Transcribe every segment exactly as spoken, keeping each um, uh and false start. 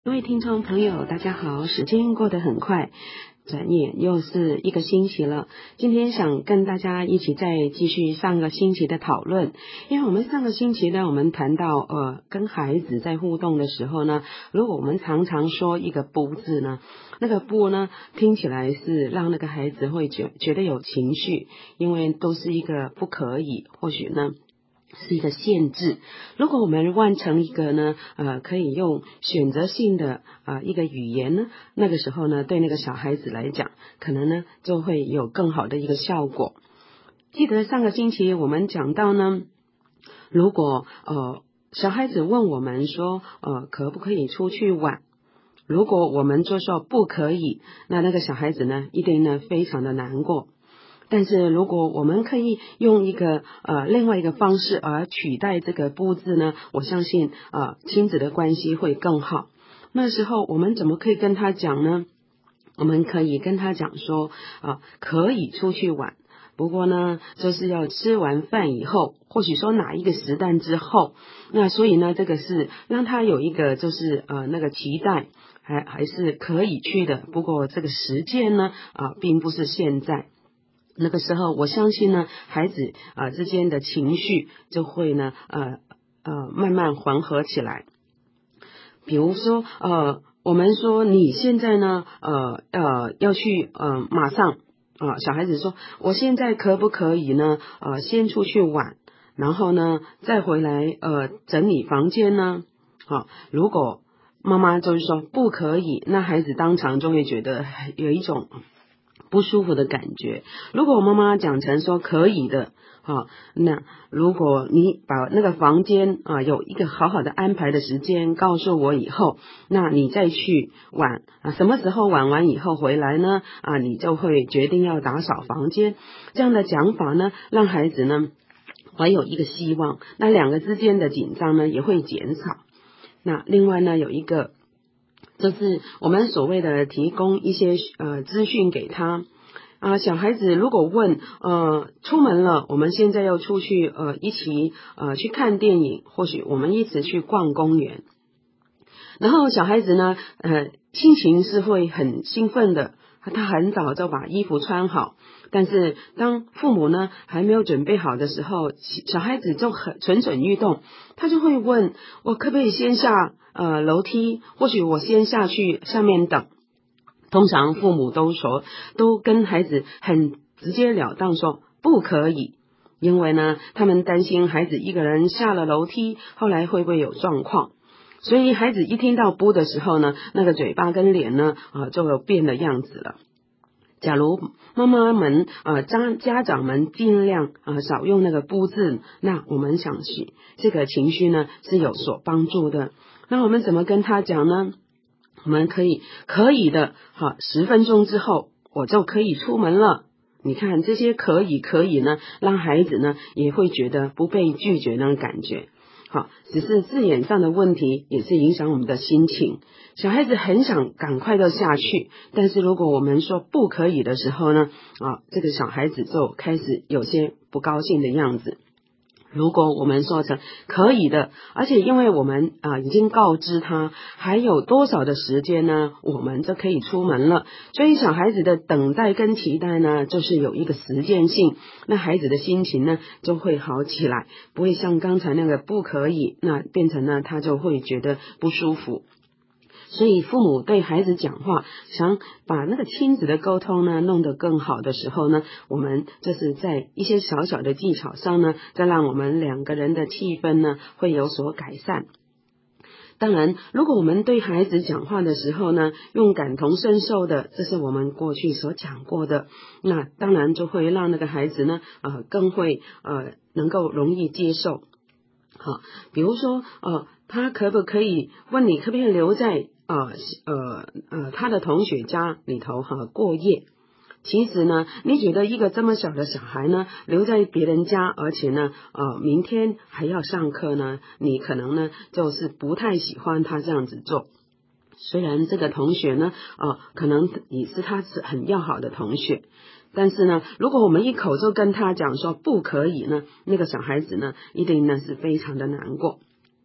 各位听众朋友大家好，时间过得很快，转眼又是一个星期了。今天想跟大家一起再继续上个星期的讨论，因为我们上个星期呢，我们谈到呃跟孩子在互动的时候呢，如果我们常常说一个不字呢，那个不呢听起来是让那个孩子会觉觉得有情绪，因为都是一个不可以，或许呢是一个限制。如果我们换成一个呢，呃，可以用选择性的呃一个语言呢，那个时候呢，对那个小孩子来讲，可能呢就会有更好的一个效果。记得上个星期我们讲到呢，如果呃小孩子问我们说，呃，可不可以出去玩？如果我们就说不可以，那那个小孩子呢，一定呢非常的难过。但是如果我们可以用一个呃另外一个方式而取代这个不字呢，我相信呃亲子的关系会更好。那时候我们怎么可以跟他讲呢？我们可以跟他讲说啊、呃，可以出去玩，不过呢就是要吃完饭以后，或许说哪一个时段之后。那所以呢这个是让他有一个就是呃那个期待，还还是可以去的，不过这个时间呢啊、呃、并不是现在。那个时候我相信呢孩子啊、呃、之间的情绪就会呢呃呃慢慢缓和起来。比如说呃我们说你现在呢呃呃要去呃马上啊、呃、小孩子说我现在可不可以呢呃先出去玩，然后呢再回来呃整理房间呢？好、啊，如果妈妈就是说不可以，那孩子当场就会觉得有一种不舒服的感觉。如果我妈妈讲成说可以的，啊，那如果你把那个房间啊有一个好好的安排的时间告诉我以后，那你再去玩啊，什么时候玩完以后回来呢？啊，你就会决定要打扫房间。这样的讲法呢，让孩子呢怀有一个希望，那两个之间的紧张呢也会减少。那另外呢有一个就是我们所谓的提供一些呃资讯给他啊、呃，小孩子如果问呃出门了，我们现在要出去呃一起呃去看电影，或许我们一起去逛公园，然后小孩子呢呃心情是会很兴奋的，他很早就把衣服穿好，但是当父母呢还没有准备好的时候，小孩子就很蠢蠢欲动，他就会问我可不可以先下呃楼梯，或许我先下去下面等。通常父母都说都跟孩子很直截了当说不可以，因为呢他们担心孩子一个人下了楼梯后来会不会有状况，所以孩子一听到不的时候呢，那个嘴巴跟脸呢啊、呃、就有变的样子了。假如妈妈们呃家家长们尽量呃少用那个不字，那我们想起这个情绪呢是有所帮助的。那我们怎么跟他讲呢？我们可以可以的，好，十分钟之后我就可以出门了。你看这些可以可以呢，让孩子呢也会觉得不被拒绝那种感觉。好，只是字眼上的问题也是影响我们的心情。小孩子很想赶快的下去，但是如果我们说不可以的时候呢，啊，这个小孩子就开始有些不高兴的样子。如果我们说成可以的，而且因为我们啊、呃、已经告知他还有多少的时间呢，我们就可以出门了，所以小孩子的等待跟期待呢就是有一个时间性，那孩子的心情呢就会好起来，不会像刚才那个不可以，那变成呢他就会觉得不舒服。所以父母对孩子讲话，想把那个亲子的沟通呢弄得更好的时候呢，我们就是在一些小小的技巧上呢，再让我们两个人的气氛呢会有所改善。当然，如果我们对孩子讲话的时候呢，用感同身受的，这是我们过去所讲过的，那当然就会让那个孩子呢，呃，更会呃能够容易接受。好，比如说呃，他可不可以问你可不可以留在呃呃呃他的同学家里头哈、呃、过夜？其实呢，你觉得一个这么小的小孩呢，留在别人家，而且呢，呃，明天还要上课呢，你可能呢就是不太喜欢他这样子做。虽然这个同学呢，呃，可能也是他是很要好的同学，但是呢，如果我们一口就跟他讲说不可以呢，那个小孩子呢，一定呢是非常的难过。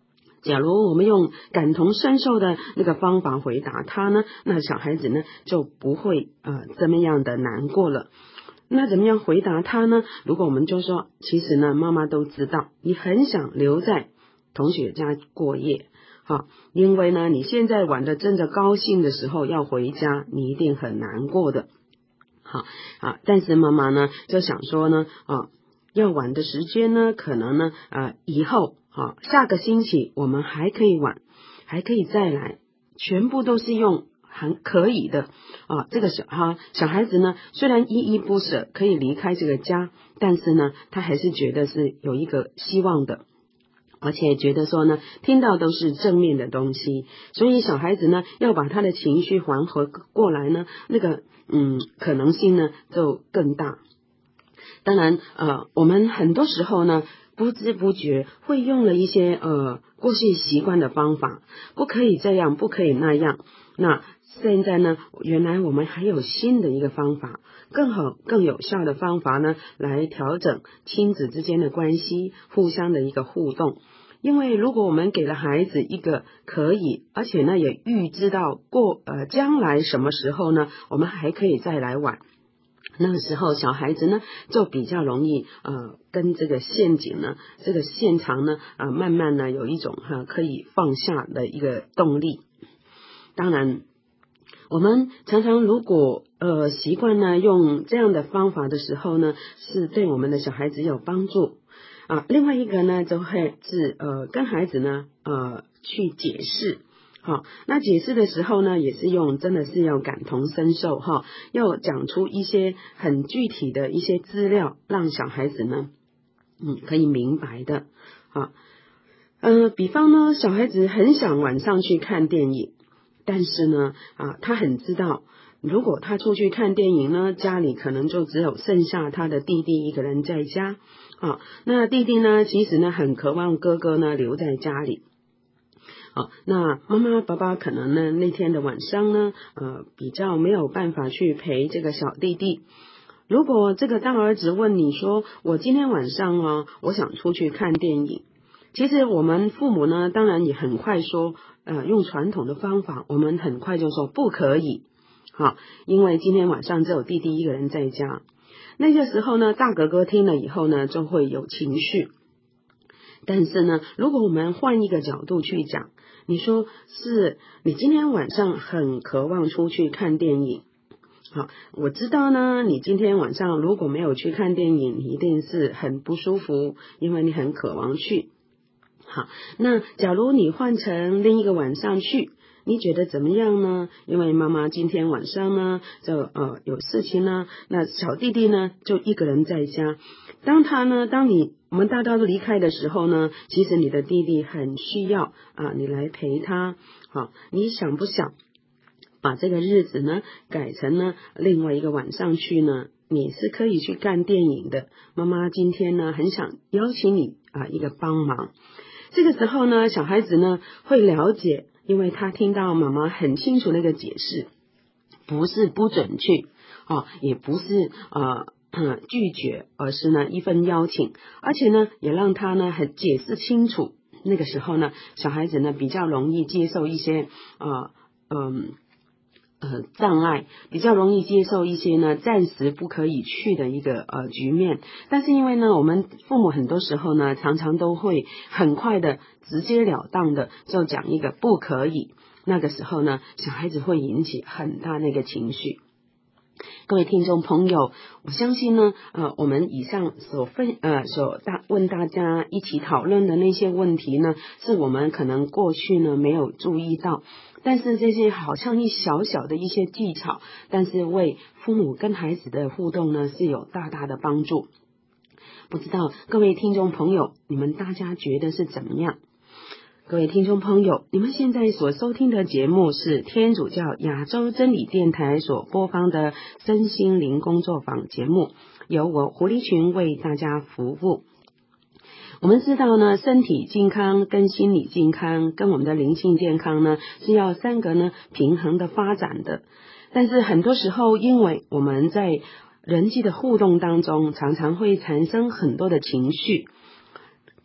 假如我们用感同身受的那个方法回答他呢，那小孩子呢就不会呃这么样的难过了。那怎么样回答他呢？如果我们就说，其实呢妈妈都知道你很想留在同学家过夜，好，因为呢你现在玩的真的高兴的时候要回家，你一定很难过的。好啊，但是妈妈呢就想说呢啊，要玩的时间呢可能呢呃以后啊下个星期我们还可以玩，还可以再来，全部都是用很可以的啊。这个小哈小孩子呢虽然依依不舍可以离开这个家，但是呢他还是觉得是有一个希望的，而且觉得说呢听到都是正面的东西，所以小孩子呢要把他的情绪缓和过来呢，那个嗯可能性呢就更大。当然呃我们很多时候呢不知不觉会用了一些呃过去习惯的方法，不可以这样，不可以那样。那现在呢原来我们还有新的一个方法，更好更有效的方法呢来调整亲子之间的关系，互相的一个互动。因为如果我们给了孩子一个可以，而且呢也预知到过呃将来什么时候呢我们还可以再来玩，那个时候小孩子呢就比较容易呃跟这个陷阱呢这个现场呢呃慢慢呢有一种哈、呃、可以放下的一个动力。当然我们常常如果呃习惯呢用这样的方法的时候呢，是对我们的小孩子有帮助啊。另外一个呢就会是呃跟孩子呢呃去解释。好，那解释的时候呢也是用真的是要感同身受哈，要讲出一些很具体的一些资料，让小孩子呢嗯可以明白的啊。呃比方呢小孩子很想晚上去看电影，但是呢啊他很知道如果他出去看电影呢，家里可能就只有剩下他的弟弟一个人在家啊。那弟弟呢其实呢很渴望哥哥呢留在家里。好，那妈妈爸爸可能呢那天的晚上呢呃比较没有办法去陪这个小弟弟。如果这个大儿子问你说，我今天晚上哦我想出去看电影，其实我们父母呢当然也很快说呃用传统的方法，我们很快就说不可以。好，因为今天晚上只有弟弟一个人在家。那个时候呢大哥哥听了以后呢就会有情绪。但是呢如果我们换一个角度去讲，你说是你今天晚上很渴望出去看电影，好，我知道呢你今天晚上如果没有去看电影，你一定是很不舒服，因为你很渴望去。好，那假如你换成另一个晚上去，你觉得怎么样呢？因为妈妈今天晚上呢就呃有事情呢，那小弟弟呢就一个人在家。当他呢当你我们大家都离开的时候呢，其实你的弟弟很需要啊你来陪他。好，你想不想把这个日子呢改成呢另外一个晚上去呢？你是可以去看电影的，妈妈今天呢很想邀请你啊一个帮忙。这个时候呢小孩子呢会了解，因为他听到妈妈很清楚那个解释，不是不准去啊，也不是呃拒绝，而是呢一份邀请，而且呢也让他呢很解释清楚。那个时候呢小孩子呢比较容易接受一些呃嗯呃障碍，比较容易接受一些呢暂时不可以去的一个呃局面。但是因为呢我们父母很多时候呢常常都会很快的直截了当的就讲一个不可以，那个时候呢小孩子会引起很大那个情绪。各位听众朋友，我相信呢呃我们以上所分呃所大问大家一起讨论的那些问题呢，是我们可能过去呢没有注意到，但是这些好像一小小的一些技巧，但是为父母跟孩子的互动呢是有大大的帮助。不知道各位听众朋友，你们大家觉得是怎么样？各位听众朋友，你们现在所收听的节目是天主教亚洲真理电台所播放的身心灵工作坊节目，由我胡丽群为大家服务。我们知道呢，身体健康跟心理健康跟我们的灵性健康呢，是要三个呢平衡的发展的。但是很多时候，因为我们在人际的互动当中，常常会产生很多的情绪。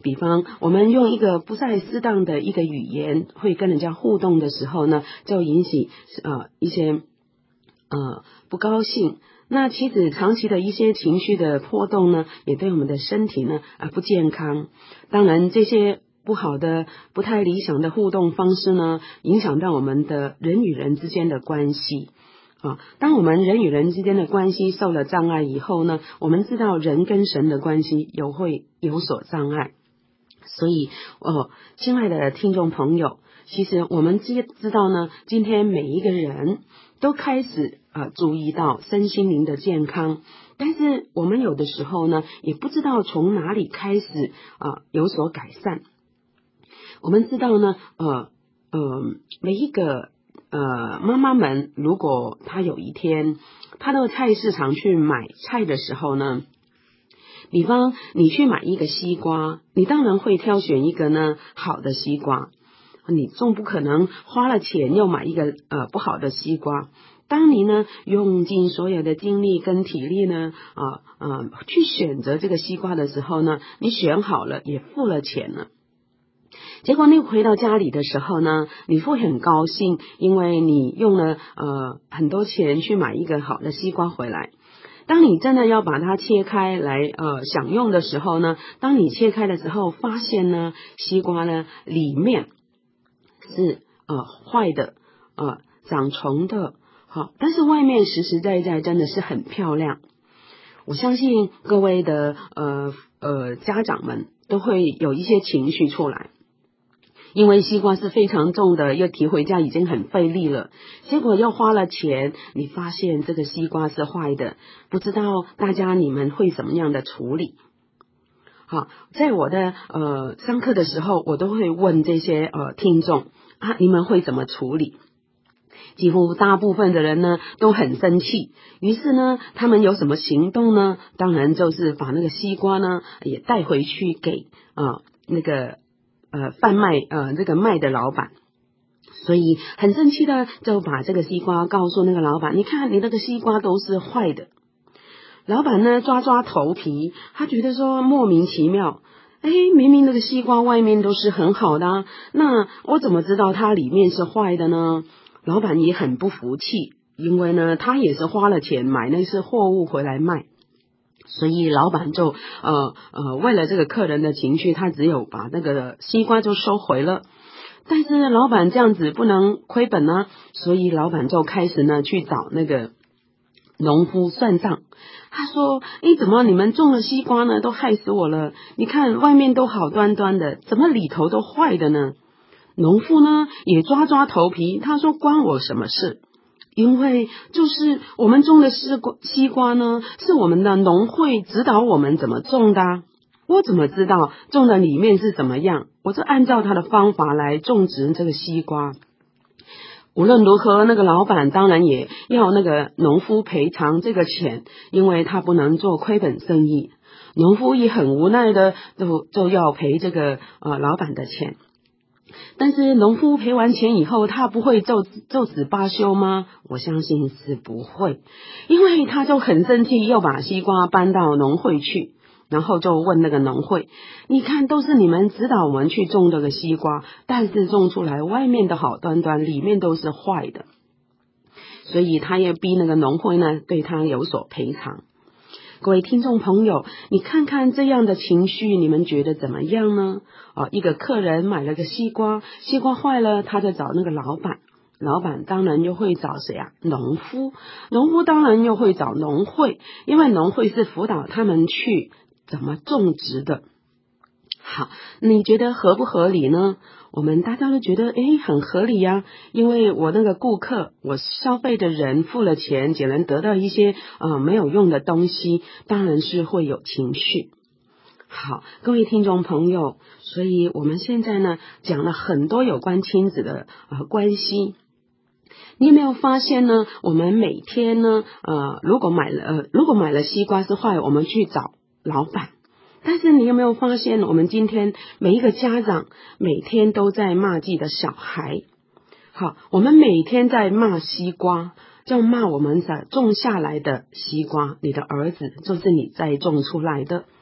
比方我们用一个不再适当的一个语言会跟人家互动的时候呢，就引起呃一些呃不高兴。那其实长期的一些情绪的波动呢，也对我们的身体呢啊不健康。当然这些不好的不太理想的互动方式呢，影响到我们的人与人之间的关系啊。当我们人与人之间的关系受了障碍以后呢，我们知道人跟神的关系有会有所障碍。所以哦，亲爱的听众朋友，其实我们知知道呢，今天每一个人都开始呃注意到身心灵的健康，但是我们有的时候呢，也不知道从哪里开始啊、呃、有所改善。我们知道呢，呃呃，每一个呃妈妈们，如果她有一天她到菜市场去买菜的时候呢，比方你去买一个西瓜，你当然会挑选一个呢好的西瓜，你总不可能花了钱又买一个呃不好的西瓜。当你呢用尽所有的精力跟体力呢啊啊、呃呃、去选择这个西瓜的时候呢，你选好了也付了钱了，结果你回到家里的时候呢，你会很高兴，因为你用了呃很多钱去买一个好的西瓜回来。当你真的要把它切开来呃享用的时候呢，当你切开的时候，发现呢西瓜呢里面是呃坏的，呃长虫的，好，但是外面实实在在真的是很漂亮。我相信各位的呃呃家长们都会有一些情绪出来。因为西瓜是非常重的，要提回家已经很费力了，结果又花了钱，你发现这个西瓜是坏的，不知道大家你们会怎么样的处理？好，在我的呃上课的时候，我都会问这些呃听众啊，你们会怎么处理？几乎大部分的人呢都很生气，于是呢他们有什么行动呢？当然就是把那个西瓜呢也带回去给啊、呃、那个呃贩卖呃这个卖的老板。所以很生气的就把这个西瓜告诉那个老板，你看你那个西瓜都是坏的。老板呢抓抓头皮，他觉得说莫名其妙，哎，明明那个西瓜外面都是很好的啊，那我怎么知道它里面是坏的呢？老板也很不服气，因为呢他也是花了钱买那些货物回来卖，所以老板就呃呃为了这个客人的情绪，他只有把那个西瓜就收回了。但是老板这样子不能亏本啊，所以老板就开始呢去找那个农夫算账。他说，诶，怎么你们种的西瓜呢都害死我了，你看外面都好端端的，怎么里头都坏的呢？农夫呢也抓抓头皮，他说关我什么事？因为就是我们种的西瓜西瓜呢是我们的农会指导我们怎么种的啊，我怎么知道种的里面是怎么样？我就按照他的方法来种植这个西瓜。无论如何，那个老板当然也要那个农夫赔偿这个钱，因为他不能做亏本生意。农夫也很无奈的就就要赔这个呃老板的钱。但是农夫赔完钱以后，他不会就就此罢休吗？我相信是不会，因为他就很生气，又把西瓜搬到农会去。然后就问那个农会，你看都是你们指导我们去种这个西瓜，但是种出来外面的好端端，里面都是坏的，所以他也逼那个农会呢对他有所赔偿。各位听众朋友，你看看这样的情绪，你们觉得怎么样呢？哦，一个客人买了个西瓜，西瓜坏了，他就找那个老板，老板当然又会找谁啊？农夫，农夫当然又会找农会，因为农会是辅导他们去怎么种植的。好，你觉得合不合理呢？我们大家都觉得诶很合理呀、啊，因为我那个顾客，我消费的人付了钱，只能得到一些呃没有用的东西，当然是会有情绪。好，各位听众朋友，所以我们现在呢讲了很多有关亲子的呃关系。你有没有发现呢？我们每天呢，呃，如果买了呃如果买了西瓜是坏，我们去找老板。但是你有没有发现，我们今天每一个家长每天都在骂自己的小孩？好，我们每天在骂西瓜，就骂我们在种下来的西瓜，你的儿子就是你在种出来的。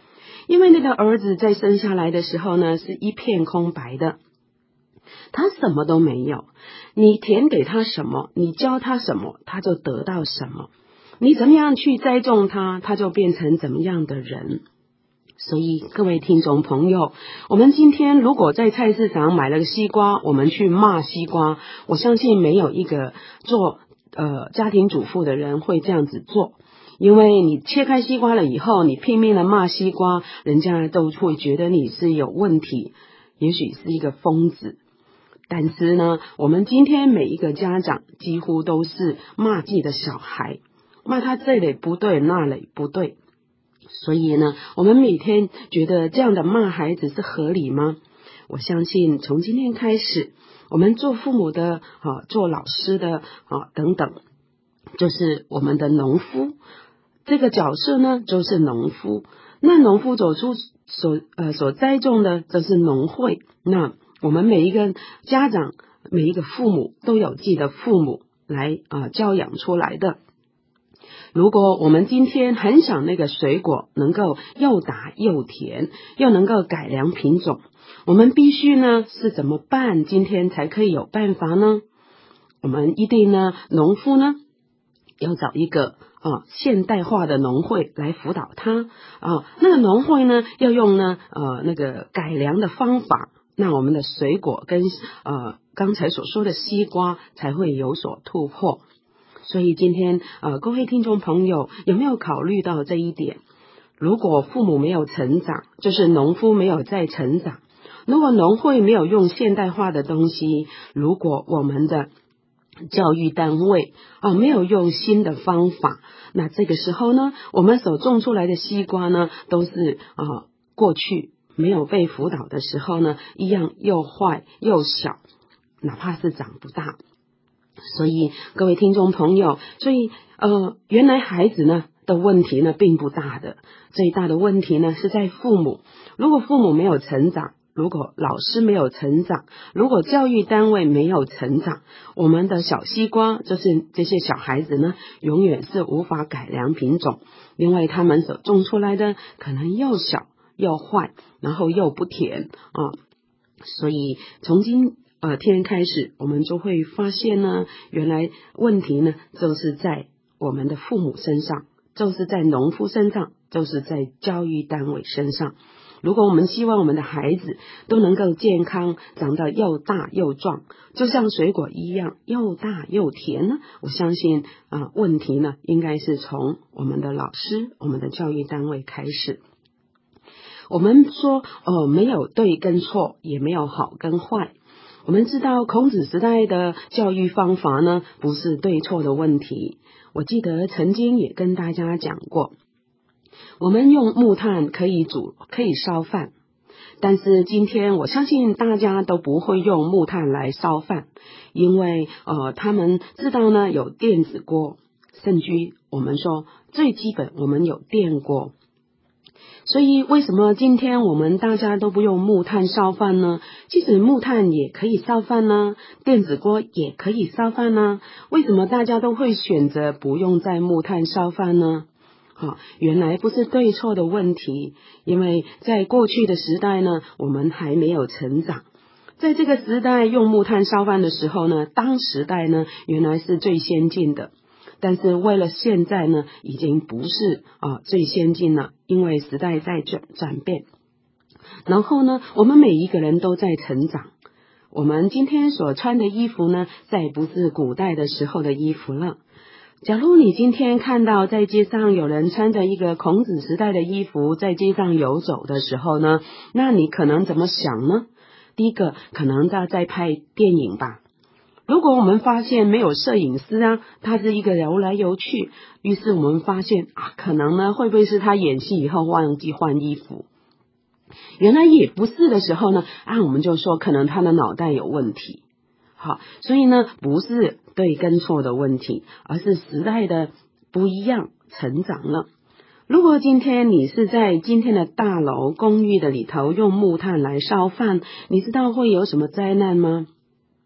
因为那个儿子在生下来的时候呢，是一片空白的，他什么都没有，你填给他什么，你教他什么，他就得到什么，你怎么样去栽种他，他就变成怎么样的人。所以各位听众朋友，我们今天如果在菜市场买了个西瓜，我们去骂西瓜，我相信没有一个做呃家庭主妇的人会这样子做，因为你切开西瓜了以后，你拼命的骂西瓜，人家都会觉得你是有问题，也许是一个疯子。但是呢，我们今天每一个家长几乎都是骂自己的小孩，骂他这里不对那里不对。所以呢，我们每天觉得这样的骂孩子是合理吗？我相信从今天开始，我们做父母的啊，做老师的啊等等，就是我们的农夫这个角色呢，就是农夫。那农夫走出所呃所栽种的，这是农会。那我们每一个家长，每一个父母都有自己的父母来啊、呃、教养出来的。如果我们今天很想那个水果能够又大又甜，又能够改良品种，我们必须呢是怎么办？今天才可以有办法呢？我们一定呢，农夫呢要找一个啊现代化的农会来辅导他啊。那个农会呢要用呢呃那个改良的方法，那我们的水果跟呃刚才所说的西瓜才会有所突破。所以今天呃，各位听众朋友有没有考虑到这一点？如果父母没有成长，就是农夫没有在成长，如果农会没有用现代化的东西，如果我们的教育单位啊、呃、没有用新的方法，那这个时候呢，我们所种出来的西瓜呢，都是啊、呃、过去没有被辅导的时候呢，一样又坏又小，哪怕是长不大。所以各位听众朋友，所以呃，原来孩子呢的问题呢并不大的，最大的问题呢是在父母。如果父母没有成长，如果老师没有成长，如果教育单位没有成长，我们的小西瓜就是这些小孩子呢，永远是无法改良品种，因为他们所种出来的可能又小又坏，然后又不甜啊。所以从今呃，天开始，我们就会发现呢，原来问题呢，就是在我们的父母身上，就是在农夫身上，就是在教育单位身上。如果我们希望我们的孩子都能够健康，长得又大又壮，就像水果一样又大又甜呢，我相信啊、呃，问题呢，应该是从我们的老师、我们的教育单位开始。我们说，呃，没有对跟错，也没有好跟坏。我们知道孔子时代的教育方法呢，不是对错的问题。我记得曾经也跟大家讲过，我们用木炭可以煮，可以烧饭，但是今天我相信大家都不会用木炭来烧饭，因为呃，他们知道呢有电子锅，甚至我们说最基本我们有电锅。所以为什么今天我们大家都不用木炭烧饭呢？即使木炭也可以烧饭呢，电子锅也可以烧饭呢，为什么大家都会选择不用在木炭烧饭呢？好，原来不是对错的问题，因为在过去的时代呢，我们还没有成长。在这个时代用木炭烧饭的时候呢，当时代呢原来是最先进的。但是为了现在呢，已经不是啊、呃、最先进了，因为时代在转转变。然后呢，我们每一个人都在成长。我们今天所穿的衣服呢，再不是古代的时候的衣服了。假如你今天看到在街上有人穿着一个孔子时代的衣服在街上游走的时候呢，那你可能怎么想呢？第一个，可能他在拍电影吧。如果我们发现没有摄影师啊，他是一个游来游去，于是我们发现啊，可能呢会不会是他演戏以后忘记换衣服？原来也不是的时候呢，啊，我们就说可能他的脑袋有问题。好，所以呢不是对跟错的问题，而是时代的不一样，成长了。如果今天你是在今天的大楼公寓的里头用木炭来烧饭，你知道会有什么灾难吗？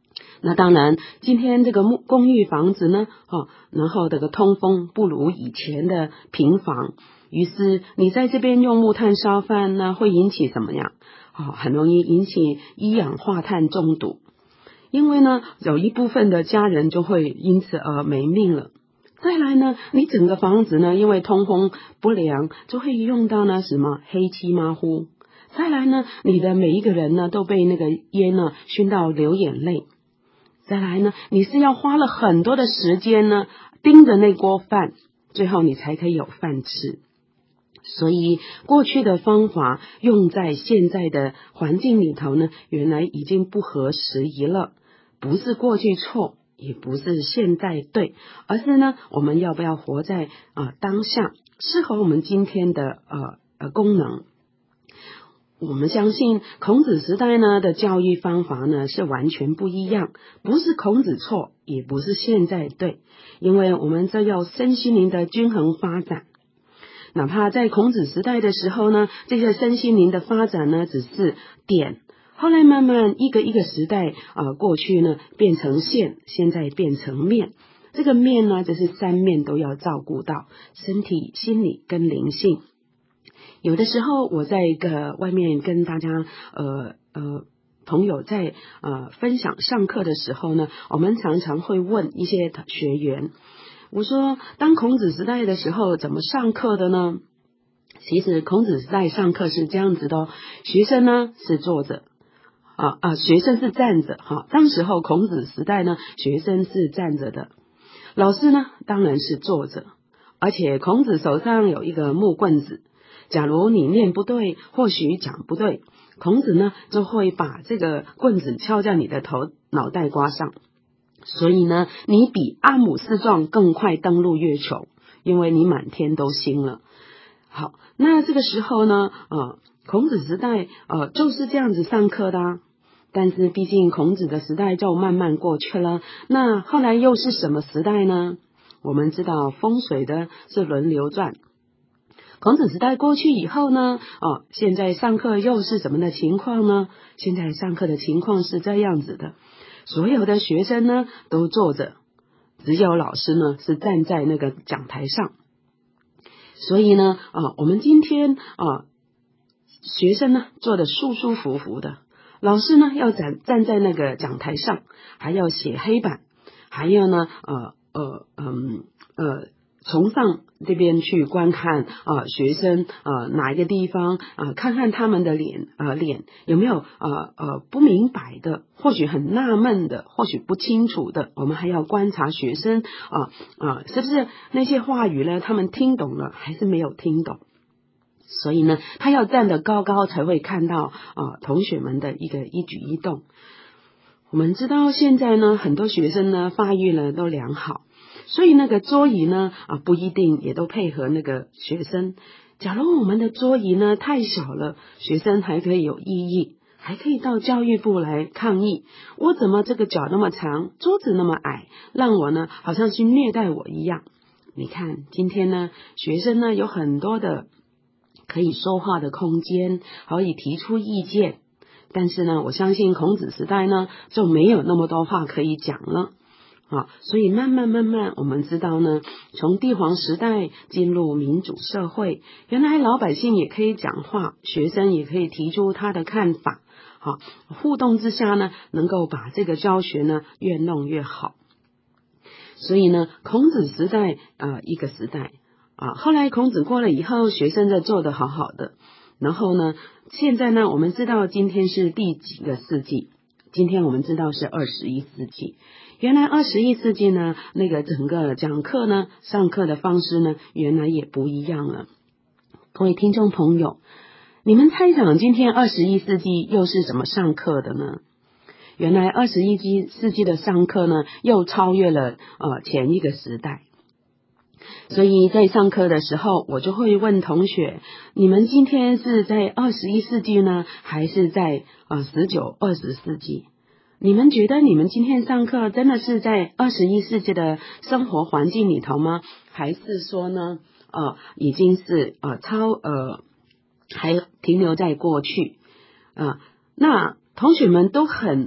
那当然，今天这个木公寓房子呢，哦，然后这个通风不如以前的平房，于是你在这边用木炭烧饭呢，会引起怎么样？哦，很容易引起一氧化碳中毒，因为呢，有一部分的家人就会因此而没命了。再来呢，你整个房子呢，因为通风不良，就会用到呢什么黑漆麻糊。再来呢，你的每一个人呢，都被那个烟呢熏到流眼泪。再来呢，你是要花了很多的时间呢，盯着那锅饭，最后你才可以有饭吃。所以过去的方法用在现在的环境里头呢，原来已经不合时宜了。不是过去错，也不是现在对，而是呢，我们要不要活在啊、呃、当下，适合我们今天的呃呃功能。我们相信孔子时代呢的教育方法呢是完全不一样，不是孔子错，也不是现在对，因为我们这要身心灵的均衡发展。哪怕在孔子时代的时候呢，这些身心灵的发展呢只是点，后来慢慢一个一个时代啊、呃、过去呢变成线，现在变成面。这个面呢，就是三面都要照顾到，身体、心理跟灵性。有的时候我在一个外面跟大家呃呃朋友在呃分享上课的时候呢，我们常常会问一些学员，我说当孔子时代的时候怎么上课的呢？其实孔子时代上课是这样子的哦，学生呢是坐着啊啊，学生是站着哈。当时候孔子时代呢，学生是站着的，老师呢当然是坐着，而且孔子手上有一个木棍子。假如你念不对，或许讲不对，孔子呢就会把这个棍子敲在你的头脑袋瓜上。所以呢，你比阿姆斯壮更快登陆月球，因为你满天都星了。好，那这个时候呢，呃，孔子时代呃就是这样子上课的啊。但是毕竟孔子的时代就慢慢过去了，那后来又是什么时代呢？我们知道风水的是轮流转。孔子时代过去以后呢，哦，现在上课又是什么的情况呢？现在上课的情况是这样子的，所有的学生呢都坐着，只有老师呢是站在那个讲台上。所以呢，啊，我们今天啊，学生呢坐得舒舒服服的，老师呢要站站在那个讲台上，还要写黑板，还要呢，呃呃嗯呃。从上这边去观看啊、呃，学生啊、呃、哪一个地方啊、呃，看看他们的脸呃脸有没有呃呃不明白的，或许很纳闷的，或许不清楚的，我们还要观察学生啊啊、呃、是不是那些话语呢，他们听懂了还是没有听懂？所以呢，他要站得高高才会看到啊、呃、同学们的一个一举一动。我们知道现在呢，很多学生呢发育呢都良好。所以那个桌椅呢啊不一定也都配合那个学生。假如我们的桌椅呢太小了，学生还可以有异议，还可以到教育部来抗议，我怎么这个脚那么长，桌子那么矮，让我呢好像去虐待我一样。你看今天呢学生呢有很多的可以说话的空间，可以提出意见，但是呢我相信孔子时代呢就没有那么多话可以讲了啊，所以慢慢慢慢，我们知道呢，从帝皇时代进入民主社会，原来老百姓也可以讲话，学生也可以提出他的看法，好，互动之下呢，能够把这个教学呢越弄越好。所以呢，孔子时代呃一个时代啊，后来孔子过了以后，学生在做得好好的，然后呢，现在呢，我们知道今天是第几个世纪？今天我们知道是二十一世纪。原来二十一世纪呢，那个整个讲课呢，上课的方式呢，原来也不一样了。各位听众朋友，你们猜想今天二十一世纪又是怎么上课的呢？原来二十一世纪的上课呢，又超越了呃前一个时代。所以在上课的时候，我就会问同学，你们今天是在二十一世纪呢，还是在呃十九、二十世纪？你们觉得你们今天上课真的是在二十一世纪的生活环境里头吗？还是说呢，呃，已经是呃超呃还停留在过去啊、呃？那同学们都很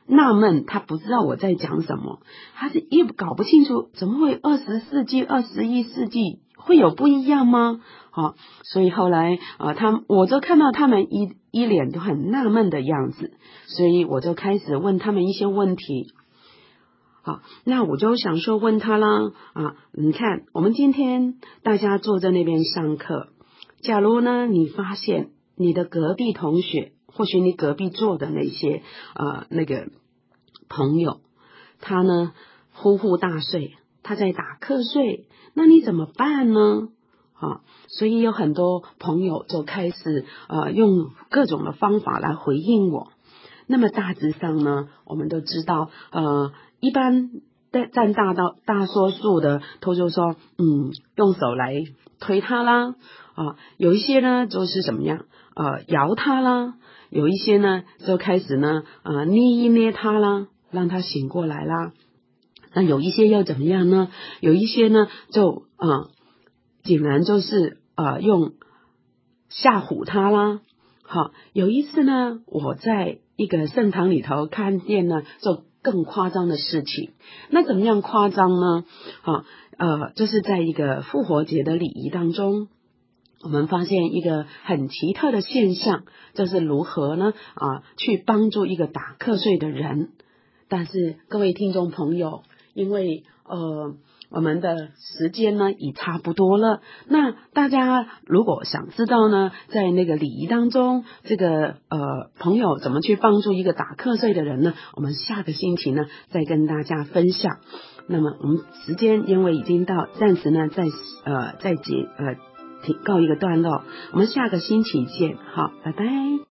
纳闷，他不知道我在讲什么，他是一搞不清楚，怎么会二十世纪、二十一世纪会有不一样吗？好，所以后来呃，他我就看到他们一一脸都很纳闷的样子，所以我就开始问他们一些问题。好，那我就想说问他啦啊，你看我们今天大家坐在那边上课，假如呢你发现你的隔壁同学，或许你隔壁坐的那些呃那个朋友，他呢呼呼大睡，他在打瞌睡，那你怎么办呢？啊，所以有很多朋友就开始呃用各种的方法来回应我。那么大致上呢，我们都知道，呃，一般占大到大多数的，都就说，嗯，用手来推它啦，啊，有一些呢就是怎么样，呃，摇它啦，有一些呢就开始呢，呃，捏一捏它啦，让它醒过来啦。那有一些又怎么样呢？有一些呢就，呃，竟然就是呃用吓唬它啦。好，有一次呢，我在一个圣堂里头看见呢，就更夸张的事情。那怎么样夸张呢？啊，呃，就是在一个复活节的礼仪当中，我们发现一个很奇特的现象，就是如何呢啊去帮助一个打瞌睡的人。但是各位听众朋友，因为呃。我们的时间呢已差不多了，那大家如果想知道呢，在那个礼仪当中，这个呃朋友怎么去帮助一个打瞌睡的人呢？我们下个星期呢再跟大家分享。那么我们时间因为已经到，暂时呢再呃再结呃告一个段落，我们下个星期见，好，拜拜。